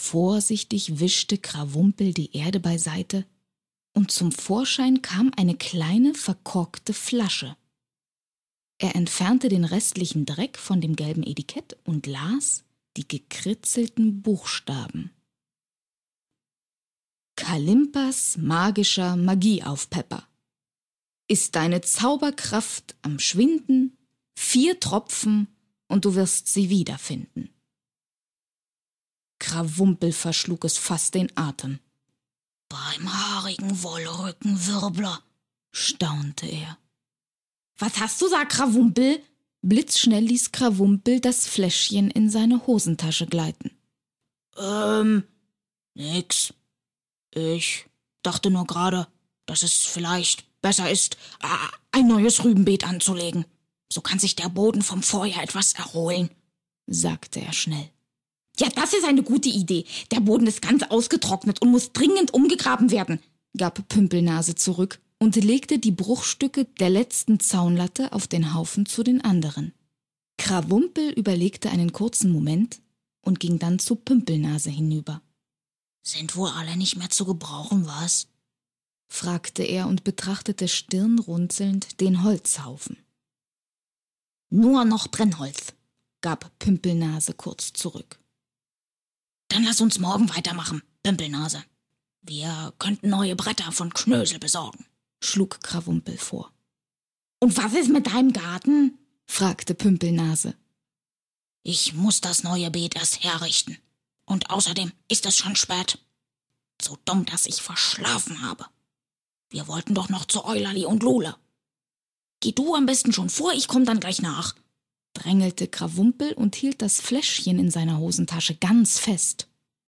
Vorsichtig wischte Krawumpel die Erde beiseite, und zum Vorschein kam eine kleine, verkorkte Flasche. Er entfernte den restlichen Dreck von dem gelben Etikett und las die gekritzelten Buchstaben. Kalimpas magischer Magieaufpepper. Ist deine Zauberkraft am Schwinden, 4 Tropfen und du wirst sie wiederfinden. Krawumpel verschlug es fast den Atem. Beim haarigen Wollrückenwirbler, staunte er. Was hast du, sag Krawumpel? Blitzschnell ließ Krawumpel das Fläschchen in seine Hosentasche gleiten. Nix. Ich dachte nur gerade, dass es vielleicht besser ist, ein neues Rübenbeet anzulegen. So kann sich der Boden vom Vorjahr etwas erholen, sagte er schnell. Ja, das ist eine gute Idee. Der Boden ist ganz ausgetrocknet und muss dringend umgegraben werden, gab Pümpelnase zurück und legte die Bruchstücke der letzten Zaunlatte auf den Haufen zu den anderen. Krawumpel überlegte einen kurzen Moment und ging dann zu Pümpelnase hinüber. »Sind wohl alle nicht mehr zu gebrauchen, was?« fragte er und betrachtete stirnrunzelnd den Holzhaufen. »Nur noch Brennholz«, gab Pümpelnase kurz zurück. »Dann lass uns morgen weitermachen, Pümpelnase. Wir könnten neue Bretter von Knösel besorgen«, schlug Krawumpel vor. »Und was ist mit deinem Garten?« fragte Pümpelnase. »Ich muss das neue Beet erst herrichten. Und außerdem ist es schon spät. So dumm, dass ich verschlafen habe. Wir wollten doch noch zu Eulerli und Lule. Geh du am besten schon vor, ich komm dann gleich nach«, drängelte Krawumpel und hielt das Fläschchen in seiner Hosentasche ganz fest.